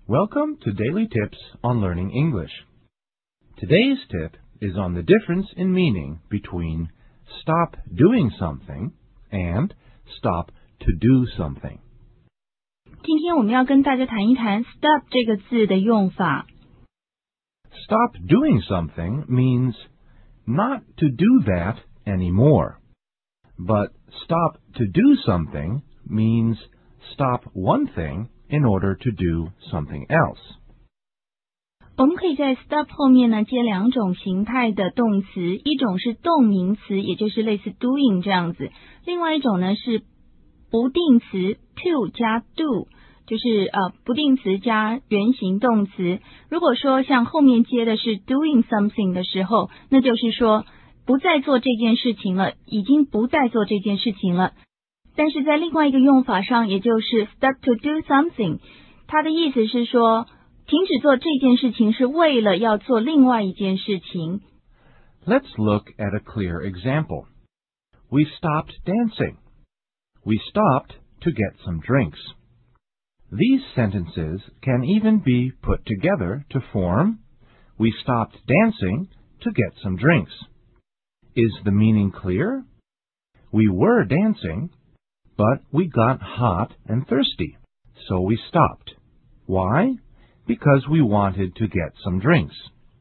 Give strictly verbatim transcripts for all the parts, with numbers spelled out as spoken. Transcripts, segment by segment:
Welcome to Daily Tips on Learning English. Today's tip is on the difference in meaning between stop doing something and stop to do something. 今天我们要跟大家谈一谈 stop 这个字的用法。 Stop doing something means not to do that anymore. But stop to do something means stop one thing in order to do something else. 我们可以在 stop 后面呢接两种形态的动词，一种是动名词，也就是类似 doing 这样子，另外一种呢是不定词 to 加 do， 就是呃不定词加原形动词。如果说像后面接的是 doing something 的时候，那就是说不再做这件事情了，已经不再做这件事情了。但是在另外一个用法上，也就是 stop to do something， 它的意思是说停止做这件事情是为了要做另外一件事情。 Let's look at a clear example. We stopped dancing. We stopped to get some drinks. These sentences can even be put together to form We stopped dancing to get some drinks. Is the meaning clear? We were dancing, but we got hot and thirsty, so we stopped. Why? Because we wanted to get some drinks.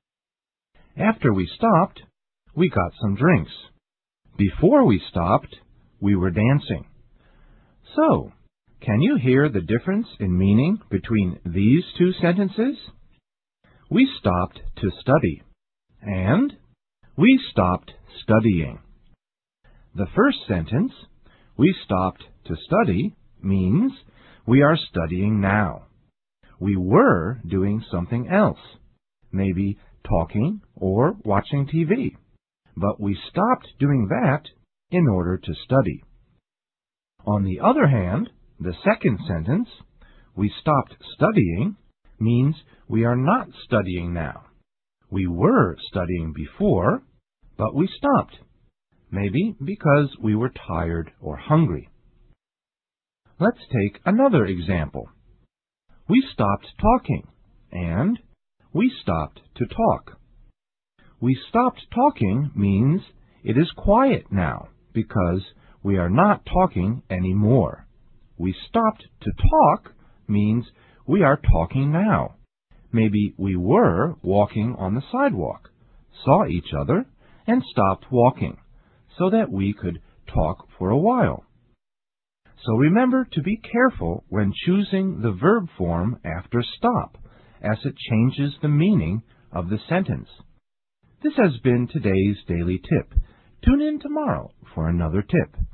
After we stopped, we got some drinks. Before we stopped, we were dancing. So, can you hear the difference in meaning between these two sentences? We stopped to study, and we stopped studying. The first sentence, we stopped to study, means we are studying now. We were doing something else, maybe talking or watching T V, but we stopped doing that in order to study. On the other hand, the second sentence, we stopped studying, means we are not studying now. We were studying before, but we stopped, maybe because we were tired or hungry. Let's take another example. We stopped talking, and we stopped to talk. We stopped talking means it is quiet now because we are not talking anymore. We stopped to talk means we are talking now. Maybe we were walking on the sidewalk, saw each other, and stopped walking so that we could talk for a while. So remember to be careful when choosing the verb form after stop, as it changes the meaning of the sentence. This has been today's daily tip. Tune in tomorrow for another tip.